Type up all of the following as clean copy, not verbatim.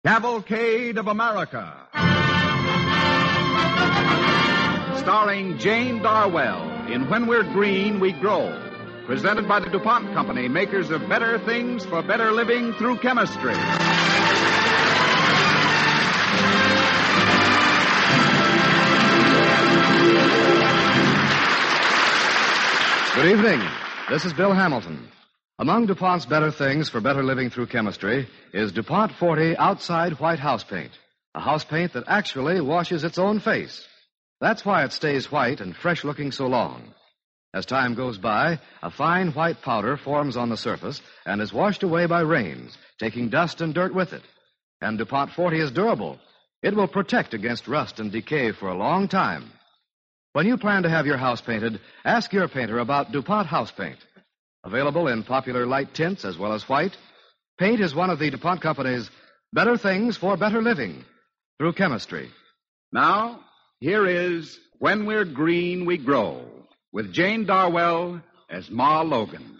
Cavalcade of America. Starring Jane Darwell in When We're Green, We Grow. Presented by the DuPont Company, makers of better things for better living through chemistry. Good evening. This is Bill Hamilton. Among DuPont's better things for better living through chemistry is DuPont 40 Outside White House Paint, a house paint that actually washes its own face. That's why it stays white and fresh-looking so long. As time goes by, a fine white powder forms on the surface and is washed away by rains, taking dust and dirt with it. And DuPont 40 is durable. It will protect against rust and decay for a long time. When you plan to have your house painted, ask your painter about DuPont House Paint. Available in popular light tints as well as white, paint is one of the DuPont Company's better things for better living through chemistry. Now, here is When We're Green, We Grow, with Jane Darwell as Ma Logan.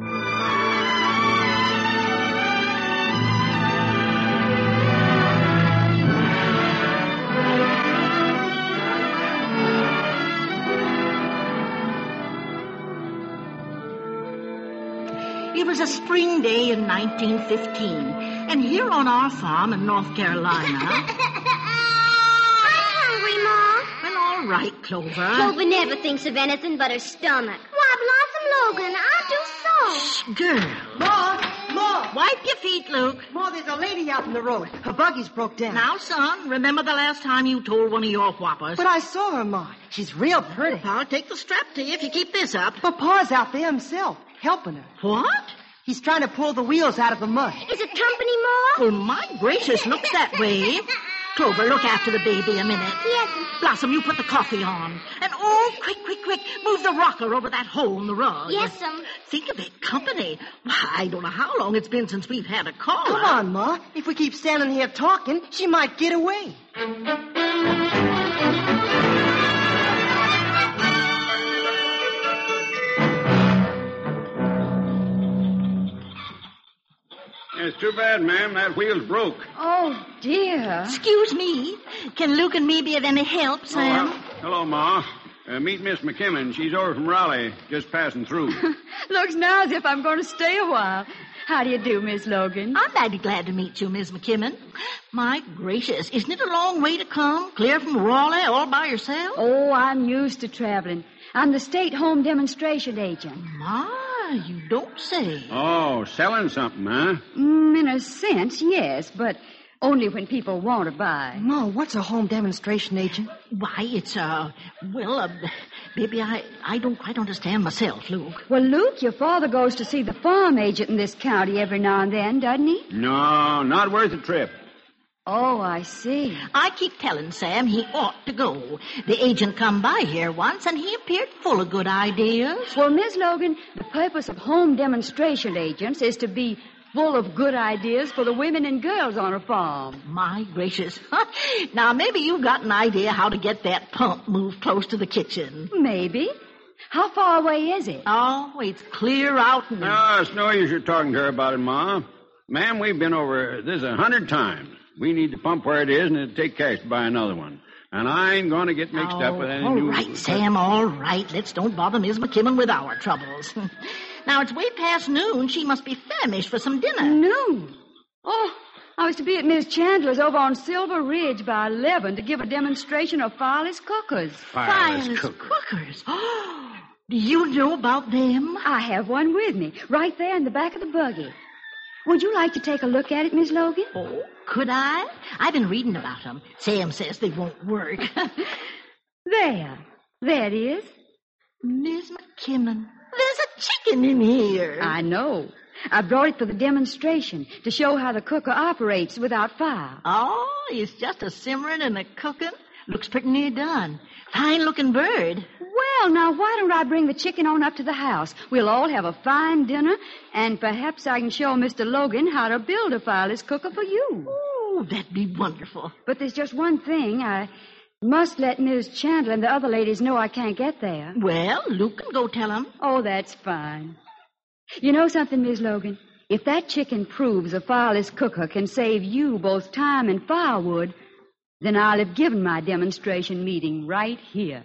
It was a spring day in 1915, and here on our farm in North Carolina... I'm hungry, Ma. Well, all right, Clover. Clover never thinks of anything but her stomach. Why, Blossom Logan, I'll do so. Shh, girl. Ma! Wipe your feet, Luke. Ma, there's a lady out in the road. Her buggy's broke down. Now, son, remember the last time you told one of your whoppers? But I saw her, Ma. She's real pretty. I'll take the strap to you if you keep this up. But Pa's out there himself, helping her. What? He's trying to pull the wheels out of the mud. Is it company, Ma? Well, my gracious, looks that way. Clover, look after the baby a minute. Yes. Blossom, you put the coffee on. And, quick, move the rocker over that hole in the rug. Yes'm. Think of it, company. Why, I don't know how long it's been since we've had a caller. Come on, Ma. If we keep standing here talking, she might get away. It's too bad, ma'am. That wheel's broke. Oh, dear. Excuse me. Can Luke and me be of any help, Sam? Hello, Ma. Meet Miss McKimmon. She's over from Raleigh, just passing through. Looks now as if I'm going to stay a while. How do you do, Miss Logan? I'm mighty glad to meet you, Miss McKimmon. My gracious, isn't it a long way to come, clear from Raleigh all by yourself? Oh, I'm used to traveling. I'm the state home demonstration agent. My, you don't say. Oh, selling something, huh? In a sense, yes, but only when people want to buy. Ma, what's a home demonstration agent? Why, it's, baby, I don't quite understand myself, Luke. Well, Luke, your father goes to see the farm agent in this county every now and then, doesn't he? No, not worth the trip. Oh, I see. I keep telling Sam he ought to go. The agent come by here once, and he appeared full of good ideas. Well, Miss Logan, the purpose of home demonstration agents is to be full of good ideas for the women and girls on a farm. My gracious. Now, maybe you've got an idea how to get that pump moved close to the kitchen. Maybe. How far away is it? Oh, it's clear out. No, it's no use you're talking to her about it, Ma. Ma'am, we've been over this 100 times. We need the pump where it is, and it'll take cash to buy another one. And I ain't going to get mixed up with any all new... right, Sam, all right. Let's don't bother Miss McKimmon with our troubles. Now, it's way past noon. She must be famished for some dinner. Noon? Oh, I was to be at Miss Chandler's over on Silver Ridge by 11 to give a demonstration of fireless cookers. Fireless cookers? Oh, do you know about them? I have one with me, right there in the back of the buggy. Would you like to take a look at it, Miss Logan? Oh, could I? I've been reading about them. Sam says they won't work. There it is. Miss McKimmon, there's a chicken in here. I know. I brought it for the demonstration to show how the cooker operates without fire. Oh, it's just a simmering and a cooking. Looks pretty near done. Fine-looking bird. Well, now, why don't I bring the chicken on up to the house? We'll all have a fine dinner, and perhaps I can show Mr. Logan how to build a fireless cooker for you. Oh, that'd be wonderful. But there's just one thing. I must let Miss Chandler and the other ladies know I can't get there. Well, Luke can go tell them. Oh, that's fine. You know something, Miss Logan? If that chicken proves a fireless cooker can save you both time and firewood, then I'll have given my demonstration meeting right here.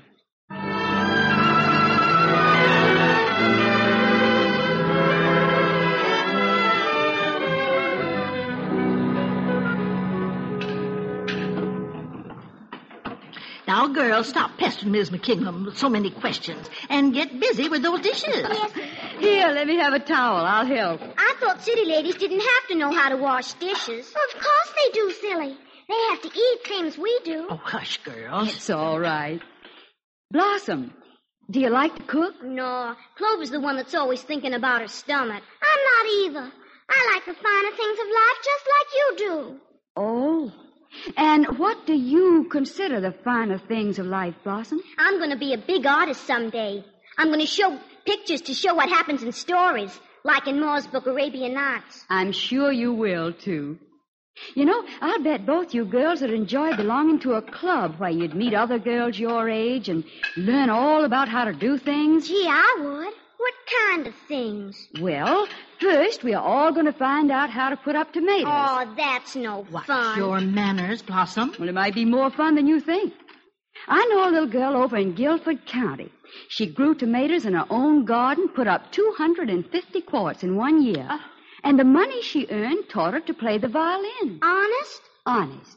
Now, girls, stop pestering Ms. McKinnon with so many questions and get busy with those dishes. Yes. Here, let me have a towel. I'll help. I thought city ladies didn't have to know how to wash dishes. Of course they do, silly. They have to eat same as we do. Oh, hush, girls. It's all right. Blossom, do you like to cook? No, Clover's the one that's always thinking about her stomach. I'm not either. I like the finer things of life just like you do. Oh. And what do you consider the finer things of life, Blossom? I'm going to be a big artist someday. I'm going to show pictures to show what happens in stories, like in Moore's book, Arabian Nights. I'm sure you will, too. You know, I'll bet both you girls would enjoy belonging to a club where you'd meet other girls your age and learn all about how to do things. Gee, I would. What kind of things? Well, first, we are all going to find out how to put up tomatoes. Oh, that's no Watch fun. your manners, Blossom. Well, it might be more fun than you think. I know a little girl over in Guilford County. She grew tomatoes in her own garden, put up 250 quarts in 1 year. And the money she earned taught her to play the violin. Honest? Honest.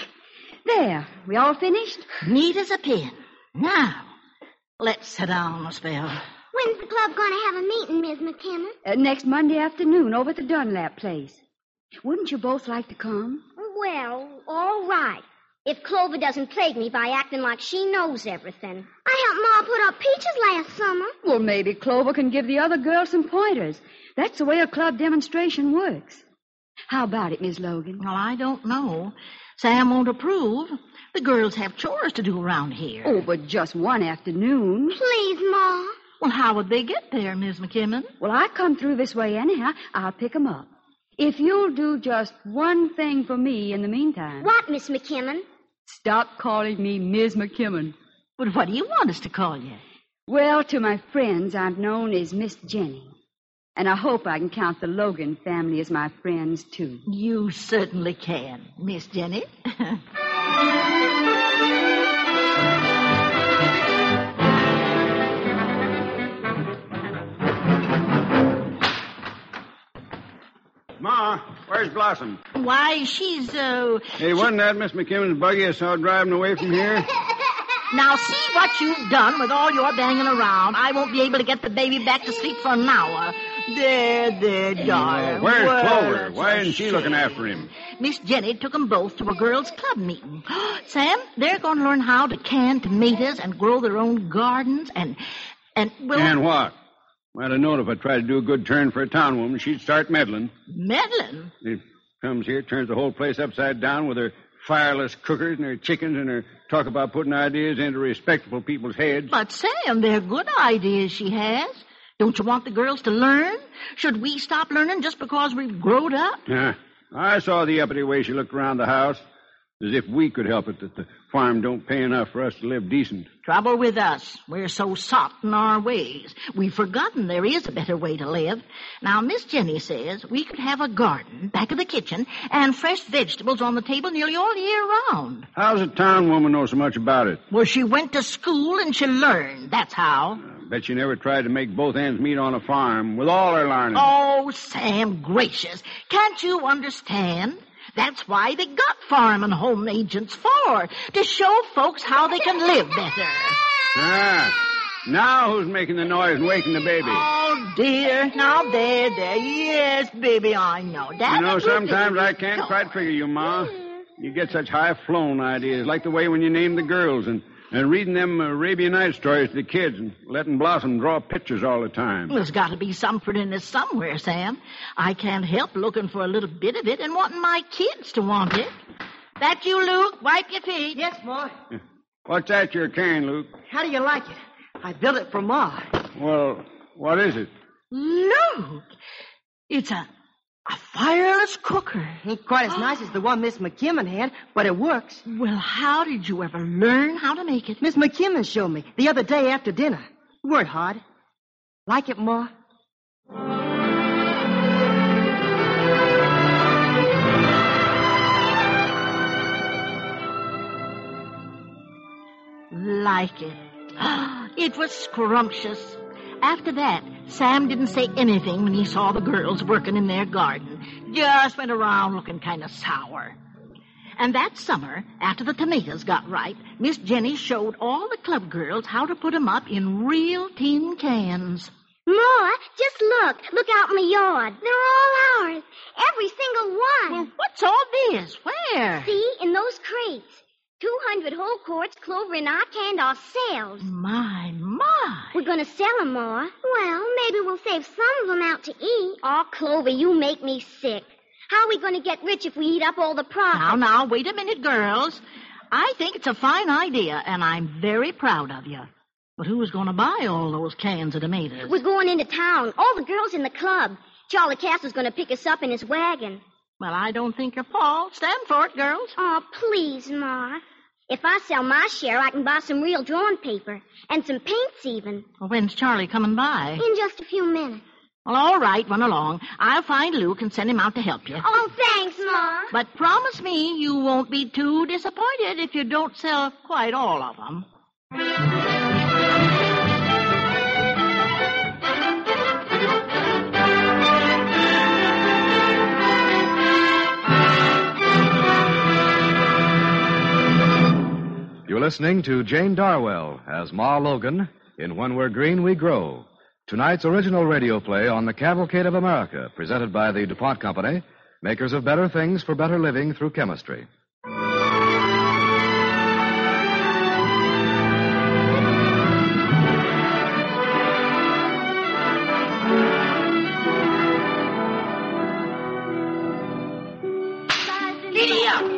There, we all finished? Neat as a pin. Now, let's sit down a spell. When's the club going to have a meeting, Miss McKinnon? Next Monday afternoon over at the Dunlap place. Wouldn't you both like to come? Well, all right. If Clover doesn't plague me by acting like she knows everything. I helped Ma put up peaches last summer. Well, maybe Clover can give the other girls some pointers. That's the way a club demonstration works. How about it, Miss Logan? Well, I don't know. Sam won't approve. The girls have chores to do around here. Oh, but just one afternoon. Please, Ma. Well, how would they get there, Miss McKinnon? Well, I come through this way anyhow. I'll pick 'em up. If you'll do just one thing for me in the meantime. What, Miss McKinnon? Stop calling me Ms. McKinnon. But what do you want us to call you? Well, to my friends, I'm known as Miss Jenny. And I hope I can count the Logan family as my friends, too. You certainly can, Miss Jenny. Ma, where's Blossom? Why, she's, Hey, wasn't that Miss McKinnon's buggy I saw driving away from here? Now, see what you've done with all your banging around. I won't be able to get the baby back to sleep for an hour. There, darling. Where's Clover? Why isn't she looking after him? Miss Jenny took them both to a girls' club meeting. Sam, they're going to learn how to can tomatoes and grow their own gardens and well... And what? Might have known if I tried to do a good turn for a town woman, she'd start meddling. Meddling? She comes here, turns the whole place upside down with her fireless cookers and her chickens and her talk about putting ideas into respectable people's heads. But, Sam, they're good ideas she has. Don't you want the girls to learn? Should we stop learning just because we've grown up? Yeah. I saw the uppity way she looked around the house, as if we could help it that the farm don't pay enough for us to live decent. Trouble with us. We're so soft in our ways. We've forgotten there is a better way to live. Now, Miss Jenny says we could have a garden back of the kitchen and fresh vegetables on the table nearly all year round. How's a town woman know so much about it? Well, she went to school and she learned. That's how. Bet you never tried to make both ends meet on a farm with all her learning. Oh, Sam, gracious. Can't you understand? That's why they got farm and home agents for, to show folks how they can live better. Now who's making the noise and waking the baby? Oh, dear. Now, there. Yes, baby, I know. You know, sometimes I can't quite figure you, Ma. You get such high-flown ideas, like the way when you name the girls and reading them Arabian Nights stories to the kids and letting Blossom draw pictures all the time. There's got to be something in this somewhere, Sam. I can't help looking for a little bit of it and wanting my kids to want it. That you, Luke? Wipe your feet. Yes, Ma. What's that you're carrying, Luke? How do you like it? I built it for Ma. Well, what is it? Luke! It's a fireless cooker. Ain't quite as nice as the one Miss McKimmon had, but it works. Well, how did you ever learn how to make it? Miss McKimmon showed me the other day after dinner. It weren't hard. Like it, Ma? like it. It was scrumptious. After that, Sam didn't say anything when he saw the girls working in their garden. Just went around looking kind of sour. And that summer, after the tomatoes got ripe, Miss Jenny showed all the club girls how to put 'em up in real tin cans. Ma, just look. Look out in the yard. They're all ours. Every single one. Well, what's all this? Where? See, in those crates. 200 whole quarts, Clover and I canned ourselves. My. We're going to sell them, Ma. Well, maybe we'll save some of them out to eat. Oh, Clover, you make me sick. How are we going to get rich if we eat up all the profit? Now, wait a minute, girls. I think it's a fine idea, and I'm very proud of you. But who's going to buy all those cans of tomatoes? We're going into town. All the girls in the club. Charlie Castle's going to pick us up in his wagon. Well, I don't think your pa'll stand for it, girls. Oh, please, Ma. If I sell my share, I can buy some real drawing paper and some paints even. Well, when's Charlie coming by? In just a few minutes. Well, all right, run along. I'll find Luke and send him out to help you. Oh, thanks, Ma. But promise me you won't be too disappointed if you don't sell quite all of them. You're listening to Jane Darwell as Ma Logan in When We're Green, We Grow. Tonight's original radio play on the Cavalcade of America, presented by the DuPont Company, makers of better things for better living through chemistry. Giddy up.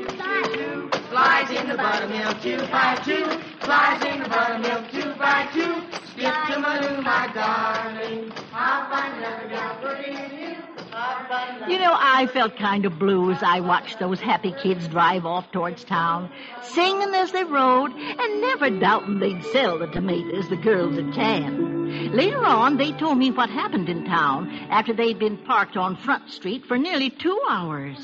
Flies in the buttermilk, 2x2. Flies in the buttermilk, 2x2. Skip to Maloo, my darling. I'll find another gal pretty in you. You know, I felt kind of blue as I watched those happy kids drive off towards town, singing as they rode, and never doubting they'd sell the tomatoes the girls had canned. Later on, they told me what happened in town after they'd been parked on Front Street for nearly 2 hours.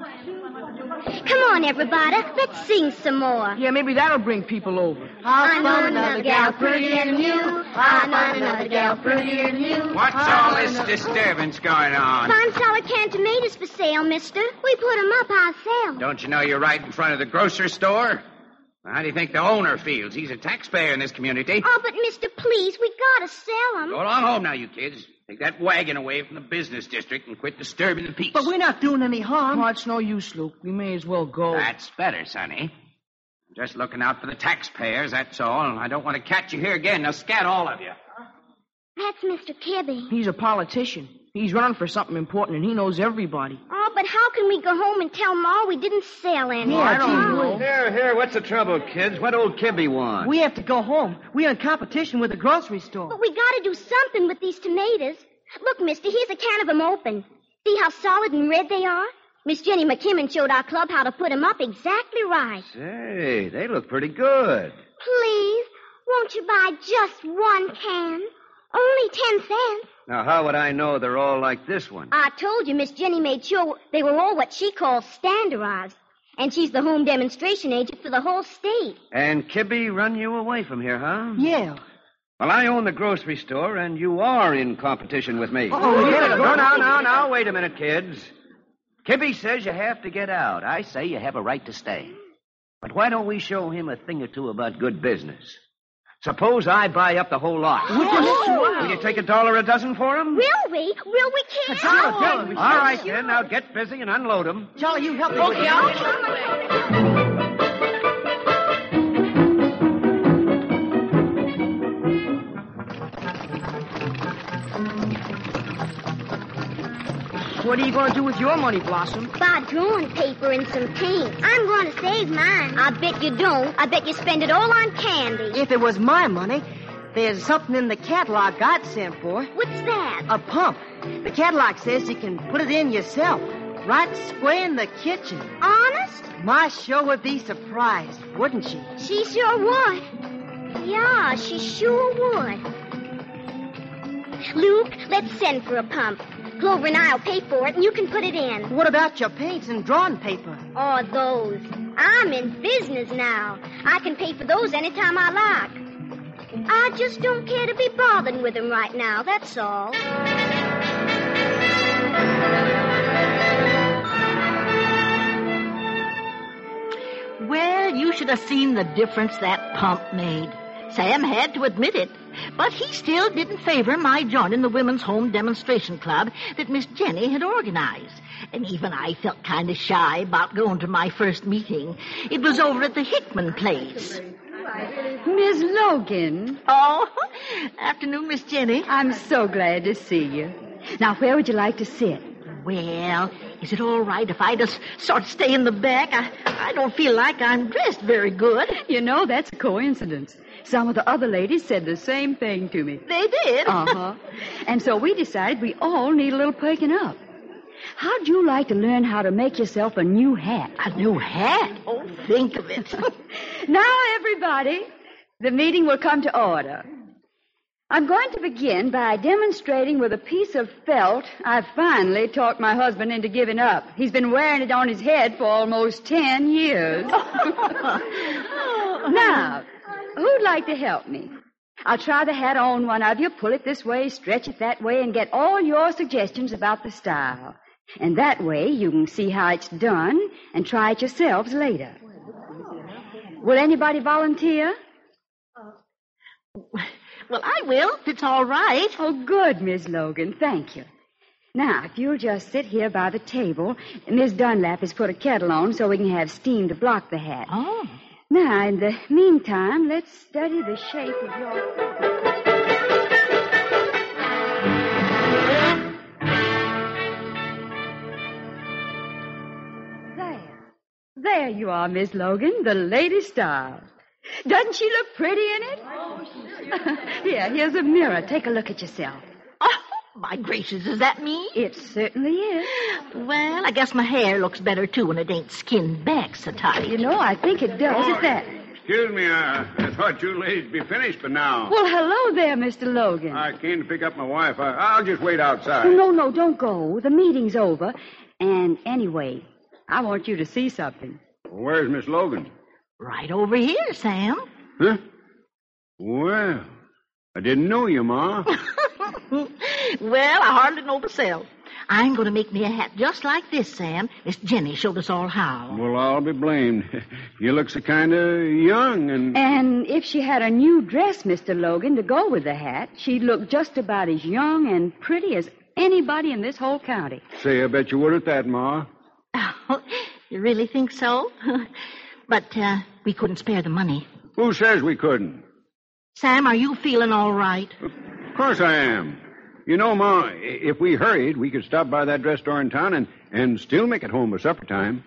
Come on, everybody. Let's sing some more. Yeah, maybe that'll bring people over. I know another gal prettier than you. I know another gal prettier than you. What's all this disturbance going on? $5 canned tomatoes for sale, mister. We put 'em up ourselves. Don't you know you're right in front of the grocery store? How do you think the owner feels? He's a taxpayer in this community. Oh, but mister, please, we gotta sell 'em. Go along home now, you kids. Take that wagon away from the business district and quit disturbing the peace. But we're not doing any harm. Oh, it's no use, Luke. We may as well go. That's better, Sonny. I'm just looking out for the taxpayers, that's all. I don't want to catch you here again. Now, scat all of you. That's Mr. Kibby. He's a politician. He's running for something important, and he knows everybody. Oh, but how can we go home and tell Ma we didn't sell any? Yeah, I don't know. Here, what's the trouble, kids? What old Kibby want? We have to go home. We're in competition with the grocery store. But we gotta do something with these tomatoes. Look, mister, here's a can of 'em open. See how solid and red they are? Miss Jenny McKimmon showed our club how to put 'em up exactly right. Say, they look pretty good. Please, won't you buy just one can? Only 10 cents. Now, how would I know they're all like this one? I told you Miss Jenny made sure they were all what she calls standardized. And she's the home demonstration agent for the whole state. And Kibby run you away from here, huh? Yeah. Well, I own the grocery store, and you are in competition with me. Oh, yeah. Now, wait a minute, kids. Kibby says you have to get out. I say you have a right to stay. But why don't we show him a thing or two about good business? Suppose I buy up the whole lot. Will you take $1 a dozen for him? Will we? Will we, kid? All right, then. Now get busy and unload them. Charlie, you help me with that. What are you going to do with your money, Blossom? Buy drawing paper and some paint. I'm going to save mine. I bet you don't. I bet you spend it all on candy. If it was my money, there's something in the catalog I'd sent for. What's that? A pump. The catalog says you can put it in yourself, right square in the kitchen. Honest? Ma sure would be surprised, wouldn't she? She sure would. Yeah, she sure would. Luke, let's send for a pump. Clover and I'll pay for it, and you can put it in. What about your paints and drawing paper? Oh, those. I'm in business now. I can pay for those anytime I like. I just don't care to be bothered with them right now, that's all. Well, you should have seen the difference that pump made. Sam had to admit it, but he still didn't favor my joining the Women's Home Demonstration Club that Miss Jenny had organized. And even I felt kind of shy about going to my first meeting. It was over at the Hickman place. Miss Logan. Oh, afternoon, Miss Jenny. I'm so glad to see you. Now, where would you like to sit? Well, is it all right if I just sort of stay in the back? I don't feel like I'm dressed very good. You know, that's a coincidence. Some of the other ladies said the same thing to me. They did? Uh-huh. And so we decided we all need a little perking up. How'd you like to learn how to make yourself a new hat? A new hat? Oh, think of it. Now, everybody, the meeting will come to order. I'm going to begin by demonstrating with a piece of felt I finally talked my husband into giving up. He's been wearing it on his head for almost 10 years. Now, who'd like to help me? I'll try the hat on one of you, pull it this way, stretch it that way, and get all your suggestions about the style. And that way you can see how it's done and try it yourselves later. Will anybody volunteer? Well, I will, if it's all right. Oh, good, Miss Logan. Thank you. Now, if you'll just sit here by the table, Miss Dunlap has put a kettle on so we can have steam to block the hat. Oh. Now, in the meantime, let's study the shape of your... There you are, Miss Logan, the latest style. Doesn't she look pretty in it? Oh, Here, here's a mirror. Take a look at yourself. Oh, my gracious, is that me? It certainly is. Well, I guess my hair looks better, too, when it ain't skinned back so tight. You know, I think it does at that. Excuse me, I thought you ladies would be finished by now. Well, hello there, Mr. Logan. I came to pick up my wife. I'll just wait outside. Oh, no, don't go. The meeting's over. And anyway, I want you to see something. Where's Miss Logan? Right over here, Sam. Huh? Well, I didn't know you, Ma. Well, I hardly know myself. I'm going to make me a hat just like this, Sam. Miss Jenny showed us all how. Well, I'll be blamed. You look so kind of young and... And if she had a new dress, Mr. Logan, to go with the hat, she'd look just about as young and pretty as anybody in this whole county. Say, I bet you wouldn't that, Ma. Oh, you really think so? But we couldn't spare the money. Who says we couldn't? Sam, are you feeling all right? Of course I am. You know, Ma, if we hurried, we could stop by that dress store in town and still make it home by supper time.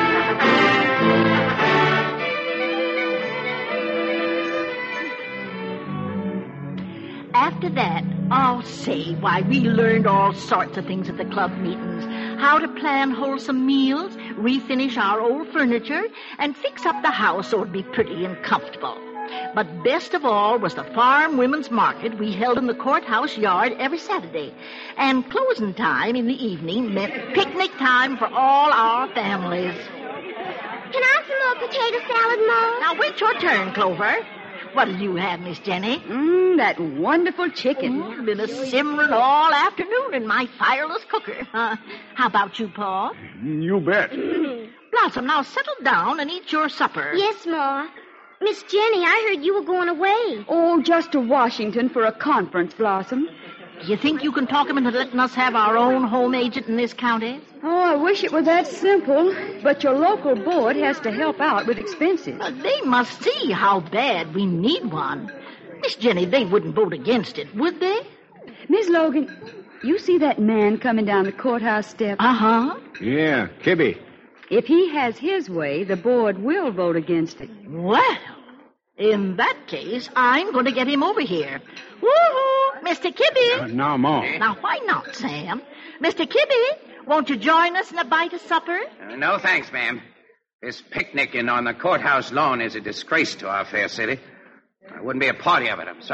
After that, I'll say why we learned all sorts of things at the club meetings. How to plan wholesome meals, refinish our old furniture, and fix up the house so it'd be pretty and comfortable. But best of all was the farm women's market we held in the courthouse yard every Saturday. And closing time in the evening meant picnic time for all our families. Can I have some more potato salad, Ma? Now, wait your turn, Clover. What'll you have, Miss Jenny? That wonderful chicken. Been a simmering all afternoon in my fireless cooker. How about you, Paul? You bet. Blossom, now settle down and eat your supper. Yes, Ma. Miss Jenny, I heard you were going away. Oh, just to Washington for a conference, Blossom. Do you think you can talk him into letting us have our own home agent in this county? Oh, I wish it were that simple. But your local board has to help out with expenses. They must see how bad we need one. Miss Jenny, they wouldn't vote against it, would they? Miss Logan, you see that man coming down the courthouse steps? Uh-huh. Yeah, Kibby. If he has his way, the board will vote against it. Well, in that case, I'm going to get him over here. Woo-hoo! Mr. Kibby! Now, Ma. Now, why not, Sam? Mr. Kibby, won't you join us in a bite of supper? No, thanks, ma'am. This picnicking on the courthouse lawn is a disgrace to our fair city. It wouldn't be a party of it, I'm sorry.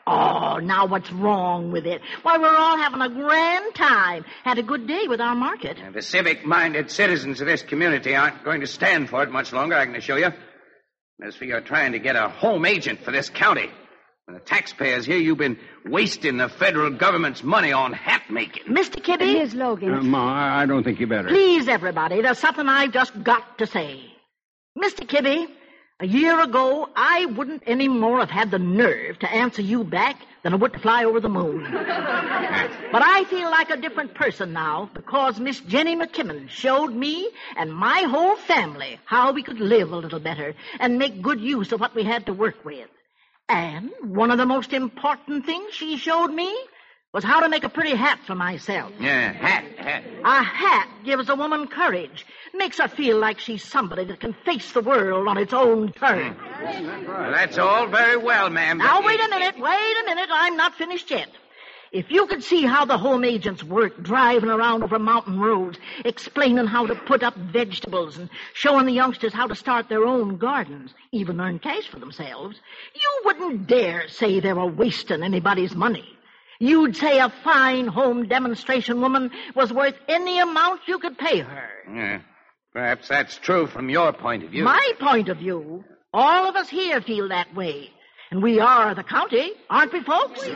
Oh, now what's wrong with it? Why, we're all having a grand time. Had a good day with our market. The civic-minded citizens of this community aren't going to stand for it much longer, I can assure you. As for your trying to get a home agent for this county, and the taxpayers here, you've been wasting the federal government's money on hat making. Mr. Kibby? Miss Logan. Ma, I don't think you better. Please, everybody, there's something I've just got to say. Mr. Kibby, a year ago, I wouldn't any more have had the nerve to answer you back than I would to fly over the moon. But I feel like a different person now because Miss Jenny McKimmon showed me and my whole family how we could live a little better and make good use of what we had to work with. And one of the most important things she showed me was how to make a pretty hat for myself. Yeah, hat. A hat gives a woman courage, makes her feel like she's somebody that can face the world on its own terms. Well, that's all very well, ma'am. Now, wait a minute. I'm not finished yet. If you could see how the home agents work driving around over mountain roads, explaining how to put up vegetables and showing the youngsters how to start their own gardens, even earn cash for themselves, you wouldn't dare say they were wasting anybody's money. You'd say a fine home demonstration woman was worth any amount you could pay her. Yeah, perhaps that's true from your point of view. My point of view, all of us here feel that way. And we are the county, aren't we, folks? Oh,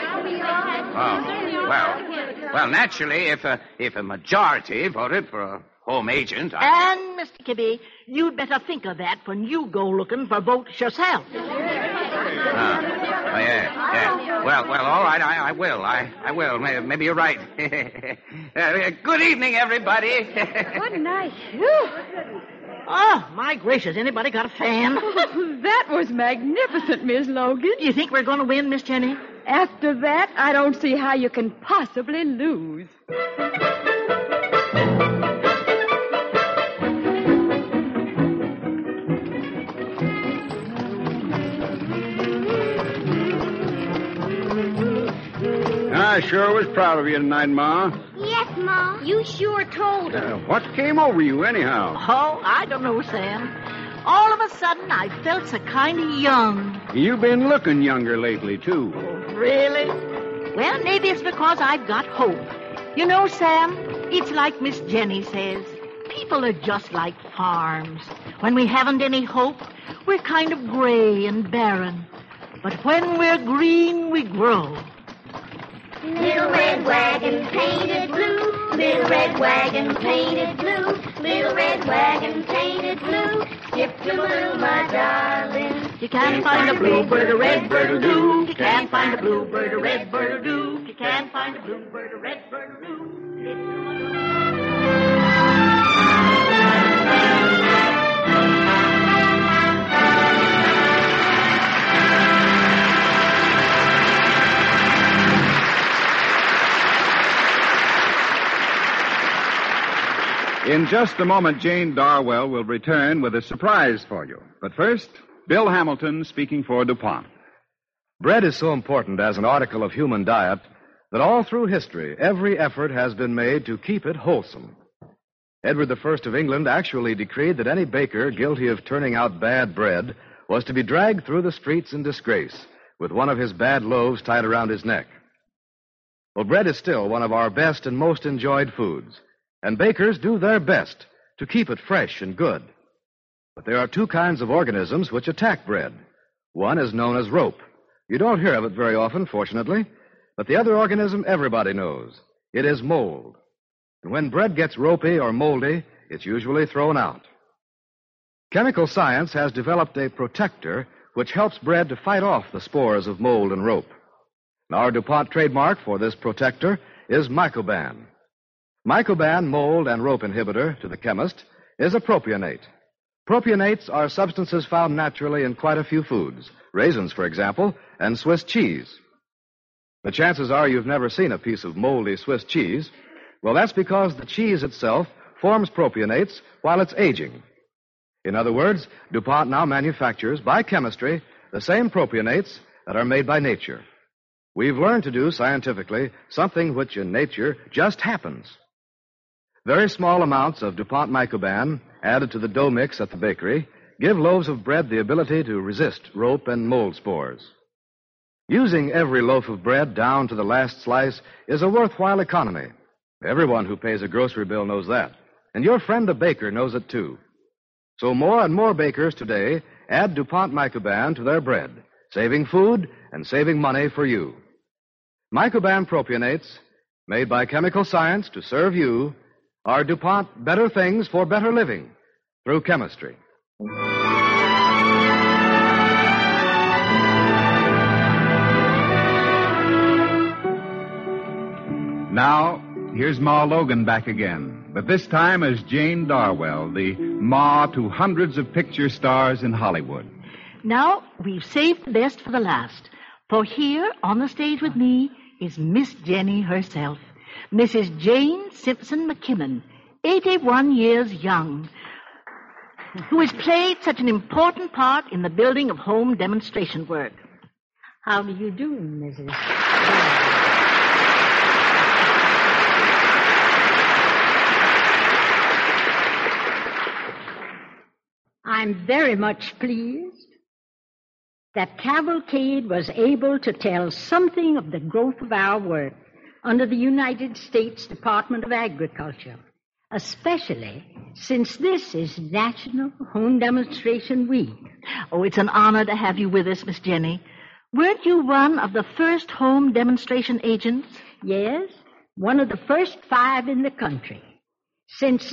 well, naturally, if a majority voted for a home agent... And, Mr. Kibby, you'd better think of that when you go looking for votes yourself. Yeah. Well, all right, I will. I will. Maybe you're right. Good evening, everybody. Good night. Oh, my gracious, anybody got a fan? Oh, that was magnificent, Miss Logan. Do you think we're going to win, Miss Jenny? After that, I don't see how you can possibly lose. I sure was proud of you tonight, Ma. Yes, Ma. You sure told her. What came over you, anyhow? Oh, I don't know, Sam. All of a sudden, I felt so kind of young. You've been looking younger lately, too. Oh, really? Well, maybe it's because I've got hope. You know, Sam, it's like Miss Jenny says. People are just like farms. When we haven't any hope, we're kind of gray and barren. But when we're green, we grow. Little red wagon painted blue, little red wagon painted blue, little red wagon painted blue, skip to blue, my darling. You can't find a bluebird, a redbird will do. You can't find a bluebird, a redbird will do. You can't find a bluebird, a redbird will do. In just a moment, Jane Darwell will return with a surprise for you. But first, Bill Hamilton speaking for DuPont. Bread is so important as an article of human diet that all through history, every effort has been made to keep it wholesome. Edward I of England actually decreed that any baker guilty of turning out bad bread was to be dragged through the streets in disgrace with one of his bad loaves tied around his neck. Well, bread is still one of our best and most enjoyed foods. And bakers do their best to keep it fresh and good. But there are two kinds of organisms which attack bread. One is known as rope. You don't hear of it very often, fortunately. But the other organism everybody knows. It is mold. And when bread gets ropey or moldy, it's usually thrown out. Chemical science has developed a protector which helps bread to fight off the spores of mold and rope. And our DuPont trademark for this protector is Mycoban. Mycoban mold and rope inhibitor, to the chemist, is a propionate. Propionates are substances found naturally in quite a few foods, raisins, for example, and Swiss cheese. The chances are you've never seen a piece of moldy Swiss cheese. Well, that's because the cheese itself forms propionates while it's aging. In other words, DuPont now manufactures, by chemistry, the same propionates that are made by nature. We've learned to do scientifically something which in nature just happens. Very small amounts of DuPont Mycoban added to the dough mix at the bakery give loaves of bread the ability to resist rope and mold spores. Using every loaf of bread down to the last slice is a worthwhile economy. Everyone who pays a grocery bill knows that. And your friend the baker knows it, too. So more and more bakers today add DuPont Mycoban to their bread, saving food and saving money for you. Mycoban propionates, made by chemical science to serve you, are DuPont better things for better living through chemistry. Now, here's Ma Logan back again, but this time as Jane Darwell, the Ma to hundreds of picture stars in Hollywood. Now, we've saved the best for the last, for here on the stage with me is Miss Jenny herself, Mrs. Jane Simpson McKimmon, 81 years young, who has played such an important part in the building of home demonstration work. How do you do, Mrs. I'm very much pleased that Cavalcade was able to tell something of the growth of our work under the United States Department of Agriculture, especially since this is National Home Demonstration Week. Oh, it's an honor to have you with us, Miss Jenny. Weren't you one of the first home demonstration agents? Yes, one of the first 5 in the country. Since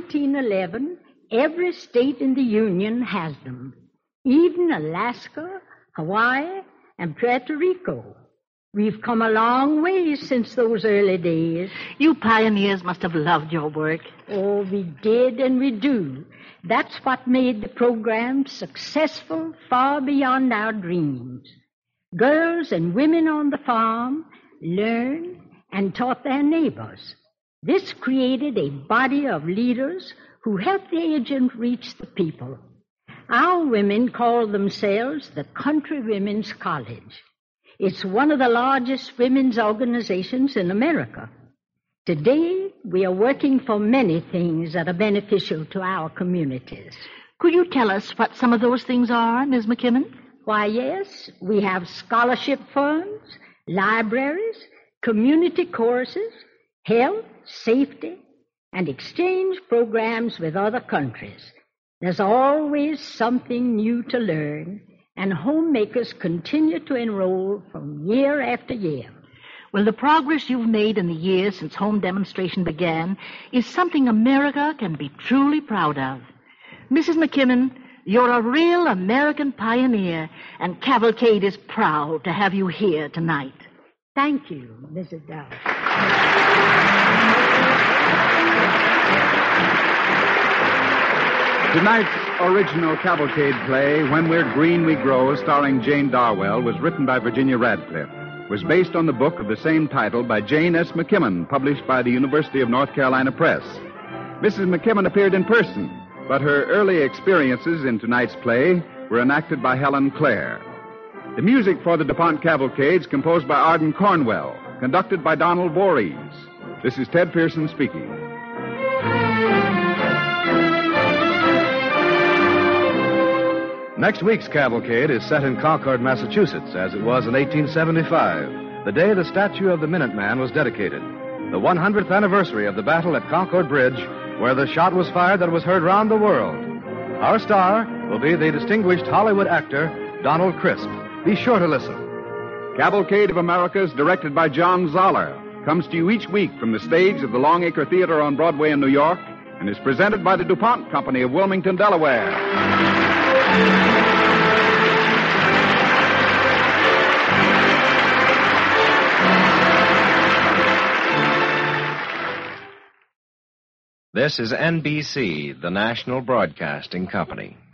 1911, every state in the Union has them, even Alaska, Hawaii, and Puerto Rico. We've come a long way since those early days. You pioneers must have loved your work. Oh, we did and we do. That's what made the program successful far beyond our dreams. Girls and women on the farm learned and taught their neighbors. This created a body of leaders who helped the agent reach the people. Our women call themselves the Country Women's College. It's one of the largest women's organizations in America. Today, we are working for many things that are beneficial to our communities. Could you tell us what some of those things are, Ms. McKimmon? Why, yes, we have scholarship funds, libraries, community courses, health, safety, and exchange programs with other countries. There's always something new to learn, and homemakers continue to enroll from year after year. Well, the progress you've made in the years since home demonstration began is something America can be truly proud of. Mrs. McKimmon, you're a real American pioneer, and Cavalcade is proud to have you here tonight. Thank you, Mrs. Dow. Tonight's original Cavalcade play, When We're Green We Grow, starring Jane Darwell, was written by Virginia Radcliffe. It was based on the book of the same title by Jane S. McKimmon, published by the University of North Carolina Press. Mrs. McKimmon appeared in person, but her early experiences in tonight's play were enacted by Helen Clare. The music for the DuPont Cavalcades composed by Arden Cornwell, conducted by Donald Voorhees. This is Ted Pearson speaking. Next week's cavalcade is set in Concord, Massachusetts, as it was in 1875, the day the statue of the Minuteman was dedicated, the 100th anniversary of the battle at Concord Bridge, where the shot was fired that was heard round the world. Our star will be the distinguished Hollywood actor, Donald Crisp. Be sure to listen. Cavalcade of Americas, directed by John Zoller, comes to you each week from the stage of the Longacre Theater on Broadway in New York and is presented by the DuPont Company of Wilmington, Delaware. This is NBC, the National Broadcasting Company.